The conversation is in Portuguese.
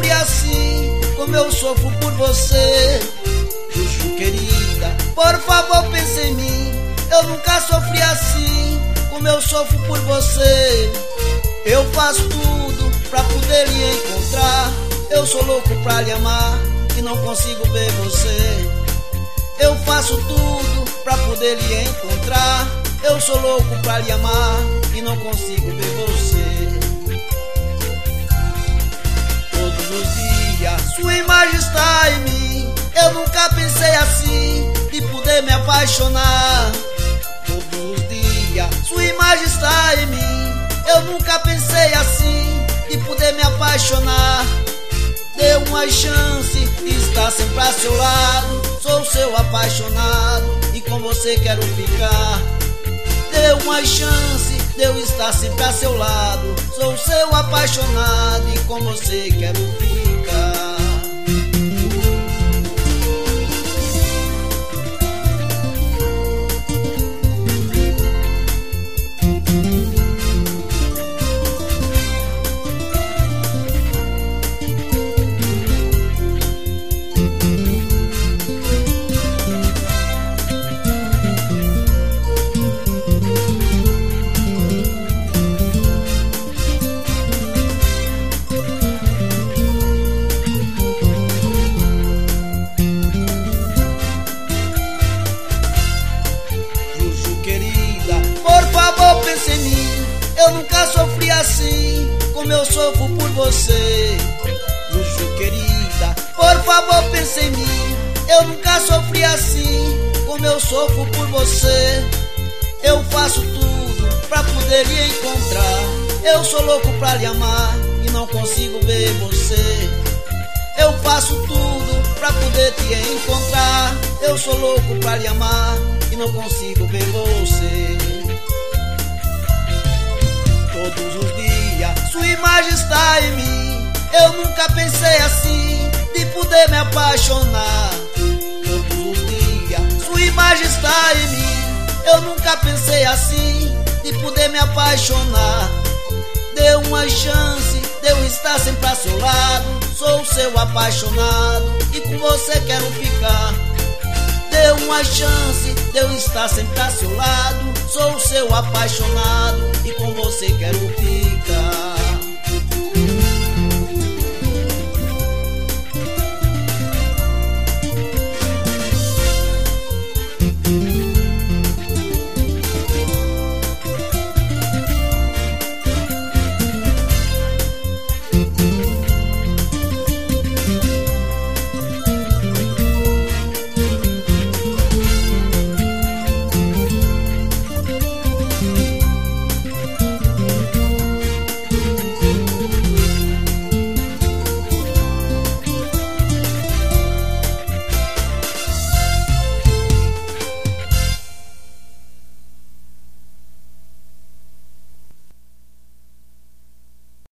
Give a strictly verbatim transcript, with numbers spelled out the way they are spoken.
sofri assim como eu sofro por você. Juju querida, por favor pense em mim. Eu nunca sofri assim como eu sofro por você. Eu faço tudo pra poder lhe encontrar. Eu sou louco pra lhe amar e não consigo ver você. Eu faço tudo pra poder lhe encontrar. Eu sou louco pra lhe amar e não consigo ver você. Todos os dias sua imagem está em mim. Eu nunca pensei assim de poder me apaixonar. Todos os dias sua imagem está em mim. Eu nunca pensei assim de poder me apaixonar. Dê uma chance de estar sempre a seu lado. Sou seu apaixonado e com você quero ficar. Dê uma chance de eu estar sempre a seu lado. Sou seu apaixonado e com você quero ficar. Eu nunca sofri assim como eu sofro por você. Juju querida, por favor pense em mim. Eu nunca sofri assim como eu sofro por você. Eu faço tudo pra poder lhe encontrar. Eu sou louco pra lhe amar e não consigo ver você. Eu faço tudo pra poder te encontrar. Eu sou louco pra lhe amar e não consigo ver você. Todos os dias sua imagem está em mim. Eu nunca pensei assim de poder me apaixonar. Todos os dias sua imagem está em mim. Eu nunca pensei assim de poder me apaixonar. Dê uma chance de eu estar sempre a seu lado. Sou seu apaixonado e com você quero ficar. Dê uma chance de eu estar sempre a seu lado. Sou seu apaixonado e com você quero ficar.